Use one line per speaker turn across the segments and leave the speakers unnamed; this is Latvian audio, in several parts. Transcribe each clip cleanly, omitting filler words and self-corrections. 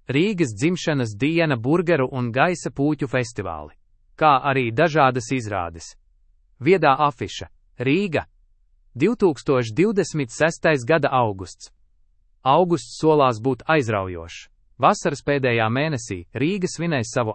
Rīgas dzimšanas diena, burgeru un gaisa puķu festivāli, kā arī dažādas izrādes. Viedā afiša – Rīga. 2026. gada augusts. Augusts solās būt aizraujošs. Vasaras pēdējā mēnesī Rīga svinēs savu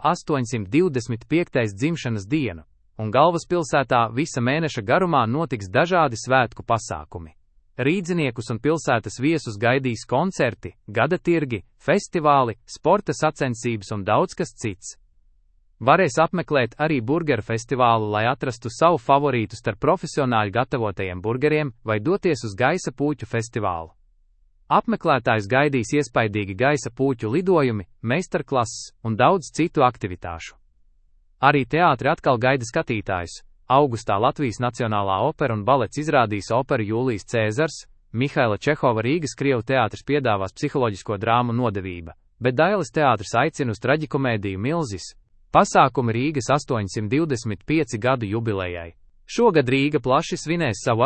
825. dzimšanas dienu, un galvaspilsētā visa mēneša garumā notiks dažādi svētku pasākumi. Rīdziniekus un pilsētas viesus gaidīs koncerti, gada tirgi, festivāli, sporta sacensības un daudz kas cits. Varēs apmeklēt arī burgeru festivālu, lai atrastu savu favorītu starp profesionāļu gatavotajiem burgeriem, vai doties uz gaisa puķu festivālu. Apmeklētājus gaidīs iespaidīgi gaisa puķu lidojumi, meistarklases un daudz citu aktivitāšu. Arī teātri atkal gaida skatītājus. Augustā Latvijas Nacionālā opera un balets izrādīs operu Jūlijas Cēzars, Mihaila Čehova Rīgas Krievu teātris piedāvās psiholoģisko drāmu Nodevība, bet Dailes teātris aicina uz traģikomēdiju Milzis. Pasākumi Rīgas 825 gadu jubilejai. Šogad Rīga plaši svinēs savu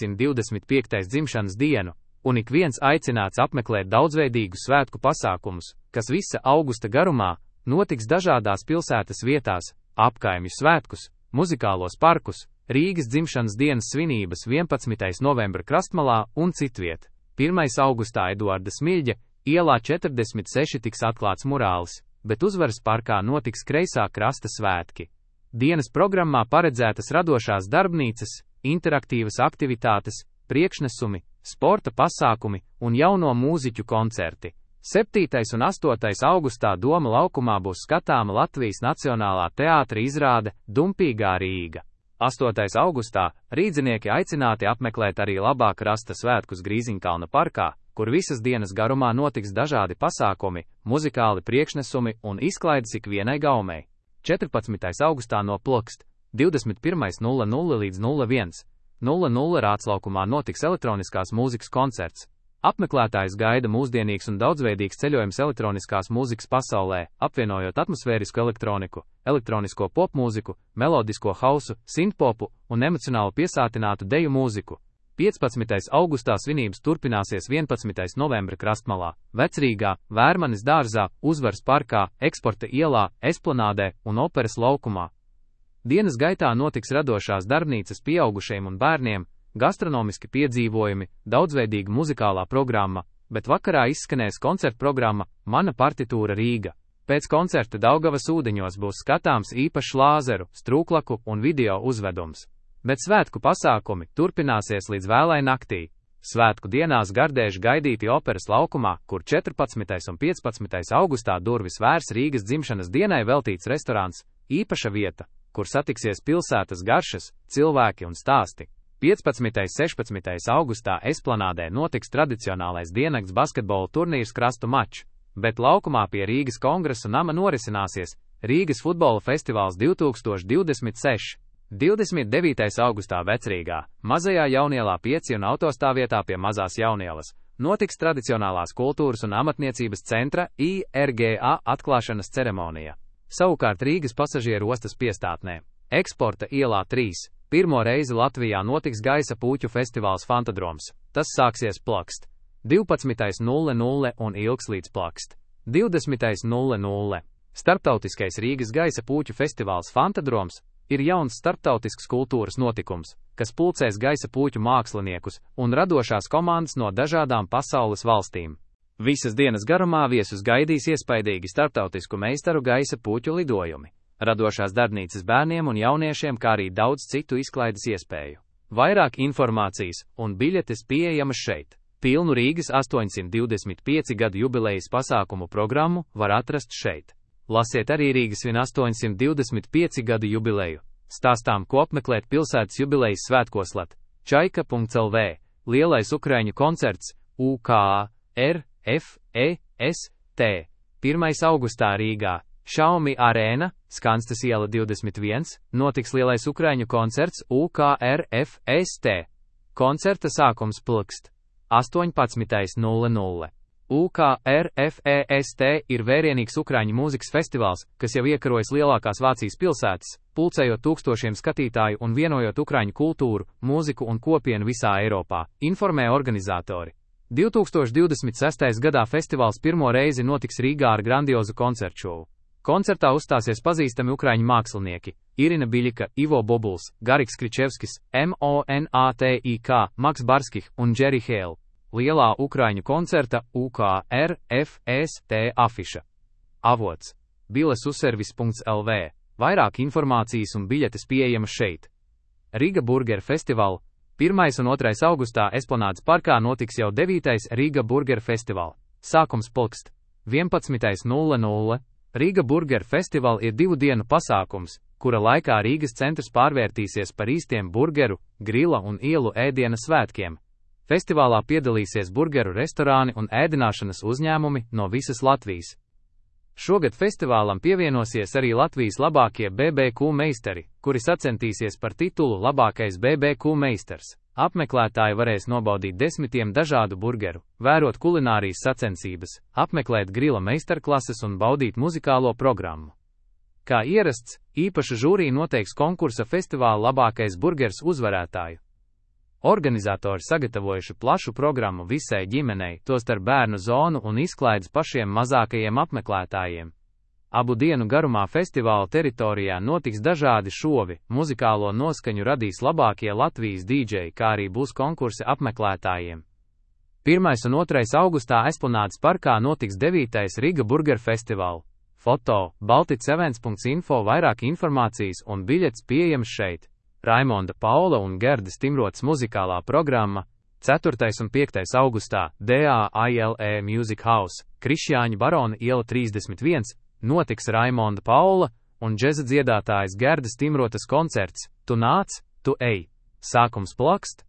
825. dzimšanas dienu, un ik viens aicināts apmeklēt daudzveidīgus svētku pasākumus, kas visa augusta garumā notiks dažādās pilsētas vietās, apkaimju svētkus, muzikālos parkus, Rīgas dzimšanas dienas svinības 11. novembra Krastmalā un citviet. 1. augustā Eduarda Smiļģa ielā 46 tiks atklāts murālis, bet Uzvaras parkā notiks kreisā krasta svētki. Dienas programmā paredzētas radošās darbnīcas, interaktīvas aktivitātes, priekšnesumi, sporta pasākumi un jauno mūziķu koncerti. 7. un 8. augustā Doma laukumā būs skatāma Latvijas Nacionālā teātra izrāde Dumpīgā Rīga. 8. augustā rīdzinieki aicināti apmeklēt arī labā krasta svētkus Grīziņkalna parkā, kur visas dienas garumā notiks dažādi pasākumi, muzikāli priekšnesumi un izklaides ikvienai gaumei. 14. augustā no plkst. 21.00 līdz 01.00 Rāclaukumā notiks elektroniskās mūzikas koncerts. Apmeklētājs gaida mūsdienīgs un daudzveidīgs ceļojums elektroniskās mūzikas pasaulē, apvienojot atmosfērisku elektroniku, elektronisko popmūziku, melodisko hausu, sintpopu un emocionāli piesātinātu deju mūziku. 15. augustā svinības turpināsies 11. novembra Krastmalā, Vecrīgā, Vērmanes dārzā, Uzvaras parkā, Eksporta ielā, Esplanādē un Operas laukumā. Dienas gaitā notiks radošās darbnīcas pieaugušajiem un bērniem, gastronomiski piedzīvojumi, daudzveidīga muzikālā programma, bet vakarā izskanēs koncerta programma Mana partitūra Rīga. Pēc koncerta Daugavas ūdeņos būs skatāms īpašs lāzeru, strūklaku un video uzvedums. Bet svētku pasākumi turpināsies līdz vēlai naktī. Svētku dienās gardēži gaidīti Operas laukumā, kur 14. un 15. augustā durvis vērs Rīgas dzimšanas dienai veltīts restorāns, īpaša vieta, kur satiksies pilsētas garšas, cilvēki un stāsti. 15. un 16. augustā Esplanādē notiks tradicionālais diennakts basketbola turnīrs Krastu mačs, bet laukumā pie Rīgas kongresa nama norisināsies Rīgas futbola festivāls 2026. 29. augustā Vecrīgā, Mazajā Jaunielā 5 un autostāvvietā pie Mazās Jaunielas, notiks tradicionālās kultūras un amatniecības centra IRGA atklāšanas ceremonija. Savukārt Rīgas pasažieru ostas piestātnē, Eksporta ielā 3, pirmo reizi Latvijā notiks gaisa puķu festivāls Fantadroms. Tas sāksies plkst. 12.00 un ilgs līdz plkst. 20.00. Starptautiskais Rīgas gaisa puķu festivāls Fantadroms ir jauns starptautisks kultūras notikums, kas pulcēs gaisa puķu māksliniekus un radošās komandas no dažādām pasaules valstīm. Visas dienas garumā viesus gaidīs iespaidīgi starptautisku meistaru gaisa puķu lidojumi, radošās darbnīcas bērniem un jauniešiem, kā arī daudz citu izklaides iespēju. Vairāk informācijas un biļetes pieejamas šeit. Pilnu Rīgas 825 gadu jubilejas pasākumu programmu var atrast šeit. Lasiet arī Rīgas svin 825 gadu jubileju. Stāstām, ko apmeklēt pilsētas jubilejas svētkoslat. Čaika.lv. Lielais ukraiņu koncerts UKR FEST. 1. augustā Rīgā. Xiaomi arēna, Skanstes iela 21, notiks lielais ukraiņu koncerts UKR FEST. Koncerta sākums plkst. 18.00. UKR FEST ir vērienīgs ukraiņu mūzikas festivāls, kas jau iekarojas lielākās Vācijas pilsētas, pulcējot tūkstošiem skatītāju un vienojot ukraiņu kultūru, mūziku un kopienu visā Eiropā, informē organizatori. 2026. gadā festivāls pirmo reizi notiks Rīgā ar grandiozu koncertšovu. Koncertā uzstāsies pazīstami ukraiņu mākslinieki Irina Biļika, Ivo Bobuls, Gariks Kričevskis, Monatik, Maks Barskih un Jerry Hale. Lielā ukraiņu koncerta UKRFST afiša. Avots bilesuservis.lv. Vairāk informācijas un biļetes pieejamas šeit. Riga Burger Festival. 1. un 2. augustā Esplanādes parkā notiks jau 9. Riga Burger Festival. Sākums pulkst 11:00. Riga Burger Festival ir 2 dienu pasākums, kura laikā Rīgas centrs pārvērtīsies par īstiem burgeru, grila un ielu ēdiena svētkiem. Festivālā piedalīsies burgeru restorāni un ēdināšanas uzņēmumi no visas Latvijas. Šogad festivālam pievienosies arī Latvijas labākie BBQ meistari, kuri sacentīsies par titulu labākais BBQ meistars. Apmeklētāji varēs nobaudīt 10 dažādu burgeru, vērot kulinārijas sacensības, apmeklēt grila meistarklases un baudīt muzikālo programmu. Kā ierasts, īpaša žūrija noteiks konkursa festivāla labākais burgers uzvarētāju. Organizatori sagatavojuši plašu programmu visai ģimenei, tostarp bērnu zonu un izklaides pašiem mazākajiem apmeklētājiem. Abu dienu garumā festivāla teritorijā notiks dažādi šovi, muzikālo noskaņu radīs labākie Latvijas dīdžeji, kā arī būs konkursi apmeklētājiem. 1. un 2. augustā Esplanādes parkā notiks 9. Riga Burger Festival. Foto balticevents.info. Vairāk informācijas un biļetes pieejamas šeit. Raimonda Paula un Gerdas Timrotas muzikālā programma. 4. un 5. augustā DAILE Music House, Krišjāņu Barona iela 31. notiks Raimonda Paula un džeza dziedātājas Gerdas Timrotas koncerts Tu nāc, tu ej. Sākums plakst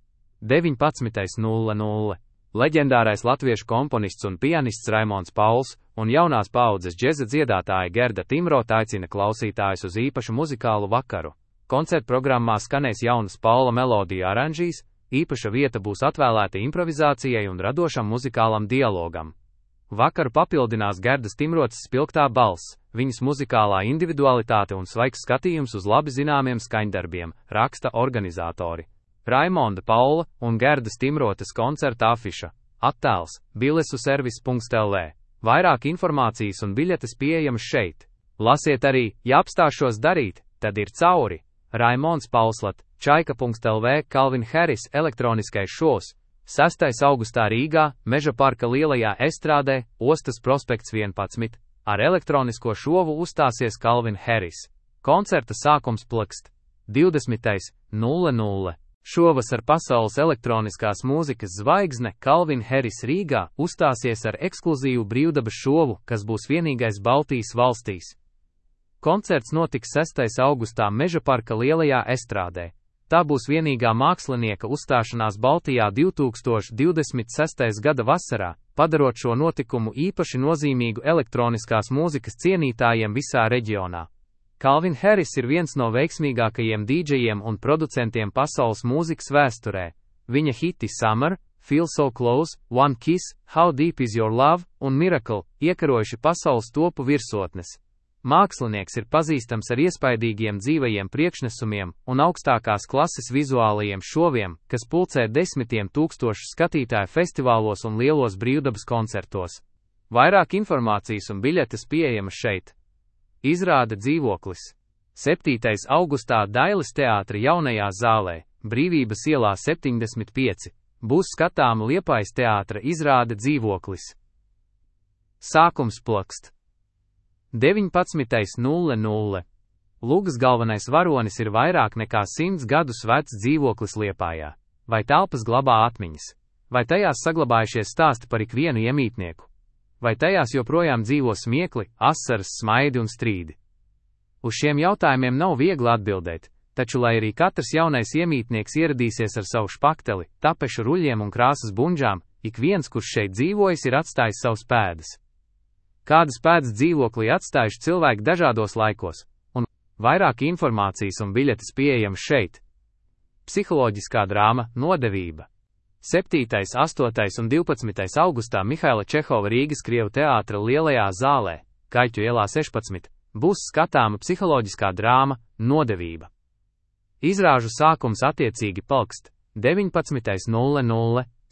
19:00. Leģendārais latviešu komponists un pianists Raimonds Pauls un jaunās paaudzes džeza dziedātāja Gerda Timrota aicina klausītājus uz īpašu muzikālu vakaru. Koncerta programmā skanēs jaunas Paula melodiju aranžīs, īpaša vieta būs atvēlēta improvizācijai un radošam muzikālam dialogam. Vakaru papildinās Gerdas Timrotas spilgtā balss, viņas muzikālā individualitāte un svaigs skatījums uz labi zināmiem skaņdarbiem, raksta organizatori. Raimonda Paula un Gerdas Timrotas koncerta afiša. Attēls bilesuservis.lv. Vairāk informācijas un biļetes pieejamas šeit. Lasiet arī, ja apstāšos darīt, tad ir cauri. Raimonds Pauslat, čaika.lv. Calvin Harris elektroniskais šovs. 6. augustā Rīgā, Meža parka lielajā estrādē, Ostas prospekts 11. Ar elektronisko šovu uzstāsies Calvin Harris. Koncerta sākums plakst 20:00. Šovasar pasaules elektroniskās mūzikas zvaigzne Calvin Harris Rīgā uzstāsies ar ekskluzīvu brīvdabas šovu, kas būs vienīgais Baltijas valstīs. Koncerts notiks 6. augustā Meža parka lielajā estrādē. Tā būs vienīgā mākslinieka uzstāšanās Baltijā 2026. gada vasarā, padarot šo notikumu īpaši nozīmīgu elektroniskās mūzikas cienītājiem visā reģionā. Calvin Harris ir viens no veiksmīgākajiem dīdžejiem un producentiem pasaules mūzikas vēsturē. Viņa hiti Summer, Feel So Close, One Kiss, How Deep Is Your Love un Miracle iekarojuši pasaules topu virsotnes. Mākslinieks ir pazīstams ar iespaidīgiem dzīvajiem priekšnesumiem un augstākās klases vizuālajiem šoviem, kas pulcē 10,000 skatītāju festivālos un lielos brīvdabas koncertos. Vairāk informācijas un biļetes pieejamas šeit. Izrāde dzīvoklis. 7. augustā Dailes teātra jaunajā zālē, Brīvības ielā 75, būs skatāma Liepājas teātra izrāde dzīvoklis. Sākums plakst 19:00. Lugas galvenais varonis ir vairāk nekā 100 gadus vecs dzīvoklis Liepājā. Vai telpas glabā atmiņas? Vai tajās saglabājušies stāsti par ikvienu iemītnieku? Vai tajās joprojām dzīvo smiekli, asaras, smaidi un strīdi? Uz šiem jautājumiem nav viegli atbildēt, taču lai arī katrs jaunais iemītnieks ieradīsies ar savu špakteli, tapešu ruļļiem un krāsas bunžām, ik viens, kurš šeit dzīvojis, ir atstājis savus pēdas. Kādas pēdas dzīvoklī atstājuši cilvēki dažādos laikos, un vairāk informācijas un biļetes pieejamas šeit. Psiholoģiskā drāma Nodevība. 7., 8. un 12. augustā Mihaila Čehova Rīgas Krievu teātra lielajā zālē, Kaļķu ielā 16, būs skatāma psiholoģiskā drāma Nodevība. Izrāžu sākums attiecīgi plakst 19:00,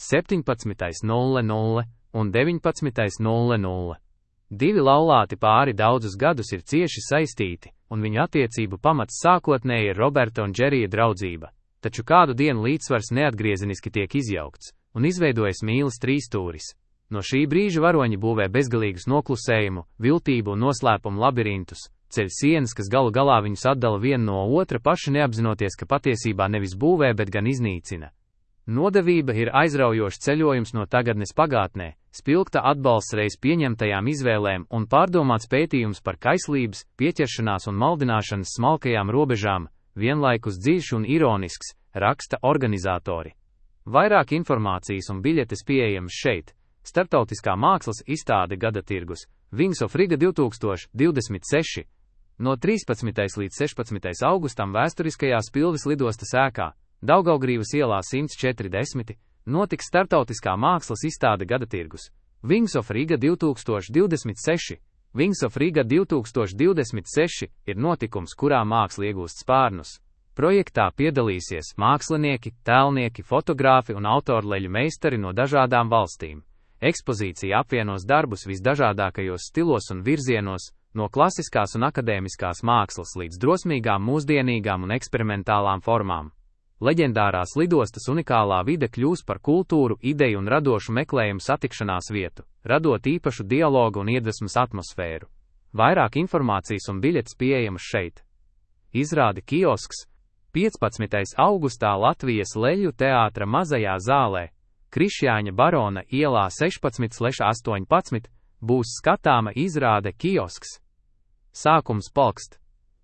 17.00 un 19.00. Divi laulāti pāri daudzus gadus ir cieši saistīti, un viņu attiecību pamats sākotnēji ir Roberta un Džerija draudzība, taču kādu dienu līdzsvars neatgriezeniski tiek izjaukts, un izveidojas mīlas trīsstūris. No šī brīža varoņi būvē bezgalīgus noklusējumu, viltību un noslēpumu labirintus, ceļ sienas, kas galu galā viņus atdala vienu no otra, paši neapzinoties, ka patiesībā nevis būvē, bet gan iznīcina. Nodevība ir aizraujošs ceļojums no tagadnes pagātnē, spilgta atbalsts reiz pieņemtajām izvēlēm un pārdomāts pētījums par kaislības, pieķeršanās un maldināšanas smalkajām robežām, vienlaikus dziļš un ironisks, raksta organizatori. Vairāk informācijas un biļetes pieejamas šeit. Starptautiskā mākslas izstāde Gada tirgus, Wings of Riga 2026, no 13. līdz 16. augustam vēsturiskajā Spilves lidostas ēkā, Daugavgrīvas ielā 140, notiks starptautiskā mākslas izstāde Gada tirgus, Wings of Riga 2026. Wings of Riga 2026 ir notikums, kurā māksla iegūst spārnus. Projektā piedalīsies mākslinieki, tēlnieki, fotogrāfi un autorleļu meistari no dažādām valstīm. Ekspozīcija apvienos darbus visdažādākajos stilos un virzienos, no klasiskās un akadēmiskās mākslas līdz drosmīgām, mūsdienīgām un eksperimentālām formām. Leģendārās lidostas unikālā vide kļūs par kultūru, ideju un radošu meklējumu satikšanās vietu, radot īpašu dialogu un iedvesmas atmosfēru. Vairāk informācijas un biļetes pieejamas šeit. Izrāde kiosks 15. augustā Latvijas Leļu teātra mazajā zālē, Krišjāņa Barona ielā 16/18, būs skatāma izrāde kiosks. Sākums pulkst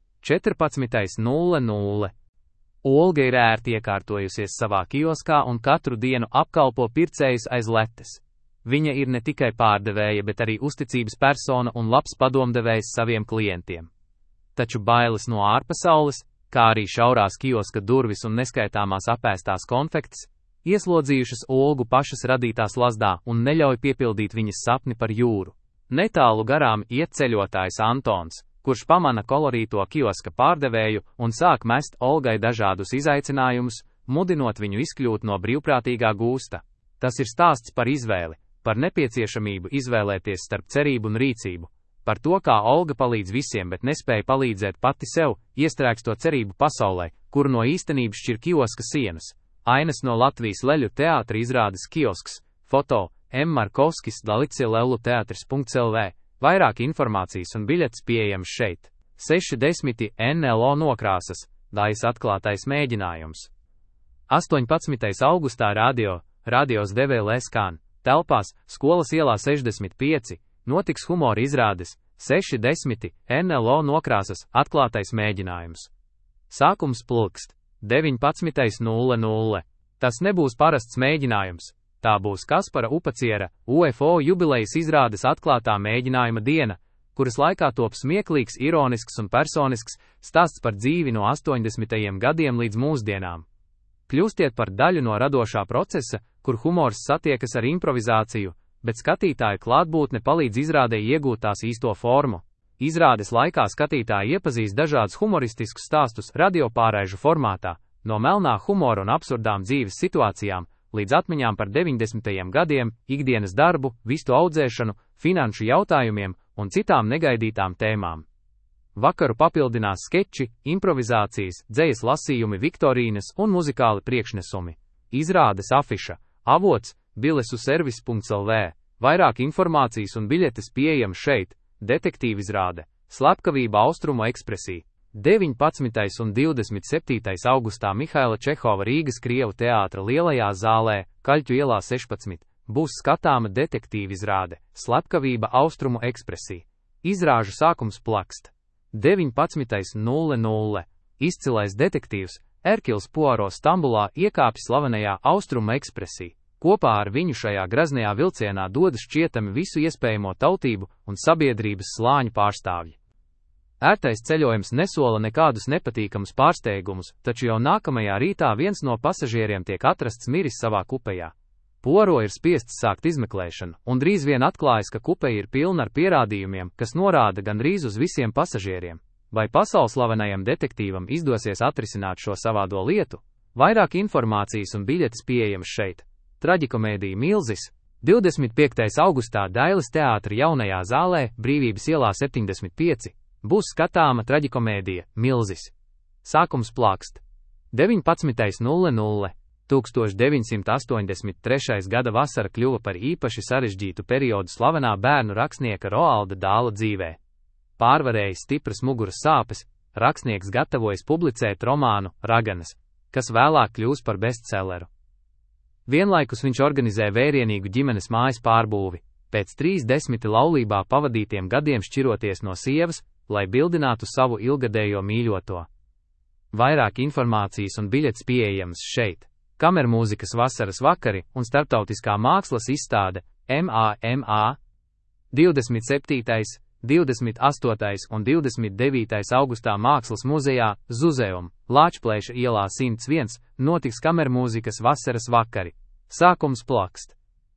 14.00. Olga ir ērti iekārtojusies savā kioskā un katru dienu apkalpo pircējus aiz letes. Viņa ir ne tikai pārdevēja, bet arī uzticības persona un labs padomdevējs saviem klientiem. Taču bailes no ārpasaules, kā arī šaurās kioska durvis un neskaitāmās apēstās konfektes, ieslodzījušas Olgu pašas radītās lazdā un neļauj piepildīt viņas sapni par jūru. Netālu garām iet ceļotājs Antons, kurš pamana kolorīto kioska pārdevēju un sāk mest Olgai dažādus izaicinājumus, mudinot viņu izkļūt no brīvprātīgā gūsta. Tas ir stāsts par izvēli, par nepieciešamību izvēlēties starp cerību un rīcību, par to, kā Olga palīdz visiem, bet nespēja palīdzēt pati sev, iestrēgstot cerību pasaulē, kuru no īstenības šķir kioska sienas. Ainas no Latvijas Leļu teātra izrādes kiosks, foto, M. Markovskis, Dalicilelluteatris.lv. Vairāk informācijas un biļetes pieejams šeit. 60 NLO nokrāsas, Dais atklātais mēģinājums. 18. augustā Radios DVL-skan, telpās, Skolas ielā 65, notiks humora izrādes, 60 NLO nokrāsas, atklātais mēģinājums. Sākums pulkst 19.00. Tas nebūs parasts mēģinājums. Tā būs Kaspara Upaciera, UFO jubilejas izrādes atklātā mēģinājuma diena, kuras laikā top smieklīgs, ironisks un personisks stāsts par dzīvi no 80. gadiem līdz mūsdienām. Kļūstiet par daļu no radošā procesa, kur humors satiekas ar improvizāciju, bet skatītāja klātbūtne palīdz izrādei iegūt tās īsto formu. Izrādes laikā skatītāji iepazīs dažādus humoristiskus stāstus radiopārraižu formātā, no melnā humora un absurdām dzīves situācijām, līdz atmiņām par 90. gadiem, ikdienas darbu, vistu audzēšanu, finanšu jautājumiem un citām negaidītām tēmām. Vakaru papildinās skeči, improvizācijas, dzejas lasījumi, viktorīnas un muzikāli priekšnesumi. Izrādes afiša, avots, bilesuservis.lv. Vairāk informācijas un biļetes pieejams šeit. Detektīvizrāde, Slepkavība Austrumu ekspresī. 19. un 27. augustā Mihaila Čehova Rīgas Krievu teātra lielajā zālē, Kaļķu ielā 16, būs skatāma detektīvizrāde, Slepkavība Austrumu ekspresī. Izrāžu sākums plakst 19.00. Izcilais detektīvs Erkils Poaro Stambulā iekāpj slavenajā Austrumu ekspresī. Kopā ar viņu šajā graznajā vilcienā dodas šķietami visu iespējamo tautību un sabiedrības slāņu pārstāvji. Ērtais ceļojums nesola nekādus nepatīkamus pārsteigumus, taču jau nākamajā rītā viens no pasažieriem tiek atrasts miris savā kupejā. Poaro ir spiests sākt izmeklēšanu, un drīz vien atklājas, ka kupeja ir pilna ar pierādījumiem, kas norāda gandrīz uz visiem pasažieriem. Vai pasaulslavenajam detektīvam izdosies atrisināt šo savādo lietu? Vairāk informācijas un biļetes pieejamas šeit. traģikomēdija Milzis, 25. augustā Dailes teātra jaunajā zālē Brīvības ielā 75, būs skatāma traģikomēdija Milzis. Sākums plakst. 19.00. 1983. gada vasara kļuva par īpaši sarežģītu periodu slavenā bērnu rakstnieka Roalda Dāla dzīvē. Pārvarējis stipras muguras sāpes, rakstnieks gatavojas publicēt romānu Raganas, kas vēlāk kļūs par bestselleru. Vienlaikus viņš organizē vērienīgu ģimenes mājas pārbūvi, pēc 30 laulībā pavadītiem gadiem šķiroties no sievas, lai bildinātu savu ilgadējo mīļoto. Vairāk informācijas un biļetes pieejams šeit. Kamermūzikas vasaras vakari un starptautiskā mākslas izstāde MAMA 27., 28. un 29. augustā Mākslas muzejā Zuzeum, Lāčplēša ielā 101, notiks kamermūzikas vasaras vakari. Sākums plakst.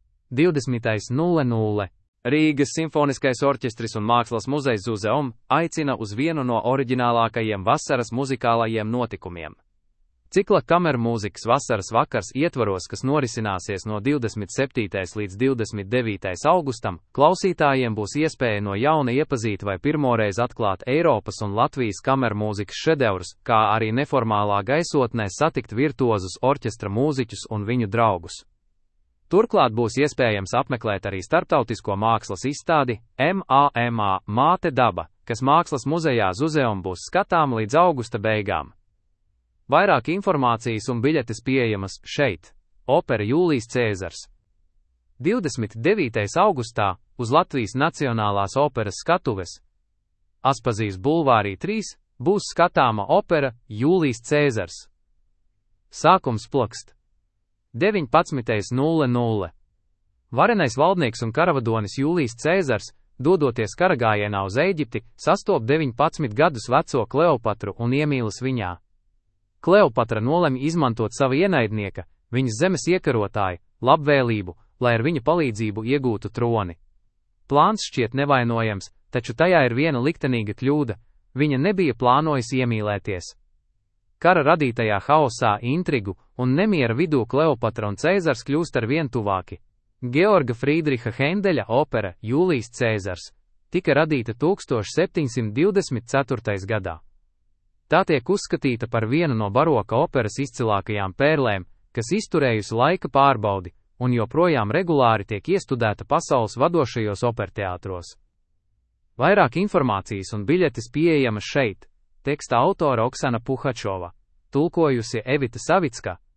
20.00. Rīgas simfoniskais orķestris un Mākslas muzejs Zuzeum aicina uz vienu no oriģinālākajiem vasaras muzikālajiem notikumiem. Cikla kamermūzikas vasaras vakars ietvaros, kas norisināsies no 27. līdz 29. augustam, klausītājiem būs iespēja no jauna iepazīt vai pirmoreiz atklāt Eiropas un Latvijas kamermūzikas šedevrus, kā arī neformālā gaisotnē satikt virtuozus orķestra mūziķus un viņu draugus. Turklāt būs iespējams apmeklēt arī starptautisko mākslas izstādi MAMA Māte daba, kas Mākslas muzejā Zuzeum būs skatām līdz augusta beigām. Vairāk informācijas un biļetes pieejamas šeit. Opera Jūlijs Cēzars. 29. augustā uz Latvijas Nacionālās operas skatuves Aspazijas bulvārī 3 būs skatāma opera Jūlijs Cēzars. Sākums plakst. 19.00. Varenais valdnieks un karavadonis Jūlijs Cēzars, dodoties karagājienā uz Ēģipti, sastop 19 gadus veco Kleopatru un iemīlas viņā. Kleopatra nolemj izmantot savu ienaidnieka, viņas zemes iekarotāju, labvēlību, lai ar viņa palīdzību iegūtu troni. Plāns šķiet nevainojams, taču tajā ir viena liktenīga kļūda – viņa nebija plānojusi iemīlēties. Kara radītajā haosā, intrigu un nemiera vidū Kleopatra un Cēzars kļūst ar vien tuvāki. Georga Frīdriha Hendeļa opera Jūlijs Cēzars tika radīta 1724. gadā. Tā tiek uzskatīta par vienu no baroka operas izcilākajām pērlēm, kas izturējusi laika pārbaudi un joprojām regulāri tiek iestudēta pasaules vadošajos operteātros. Vairāk informācijas un biļetes pieejamas šeit. Teksta autore Oksana Puhačova, tulkojusi Evita Savicka,